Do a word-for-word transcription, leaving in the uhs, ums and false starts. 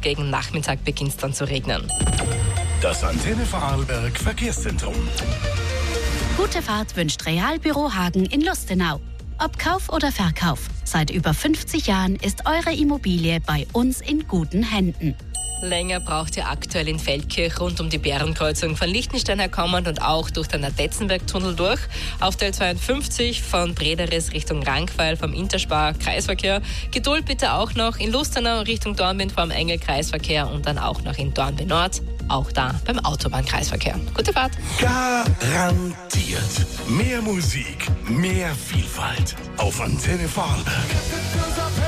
gegen Nachmittag beginnt es dann zu regnen. Das Antenne Vorarlberg Verkehrszentrum. Gute Fahrt wünscht Realbüro Hagen in Lustenau. Ob Kauf oder Verkauf, seit über fünfzig Jahren ist eure Immobilie bei uns in guten Händen. Länger braucht ihr aktuell in Feldkirch rund um die Bärenkreuzung von Liechtenstein her kommend und auch durch den Adetzenberg-Tunnel durch. Auf der zweiundfünfzig von Brederis Richtung Rankweil vom Interspar Kreisverkehr. Geduld bitte auch noch in Lustenau Richtung Dornbirn vom Engel Kreisverkehr und dann auch noch in Dornbirn Nord. Auch da beim Autobahnkreisverkehr. Gute Fahrt. Garantiert. Mehr Musik, mehr Vielfalt auf Antenne Vorarlberg.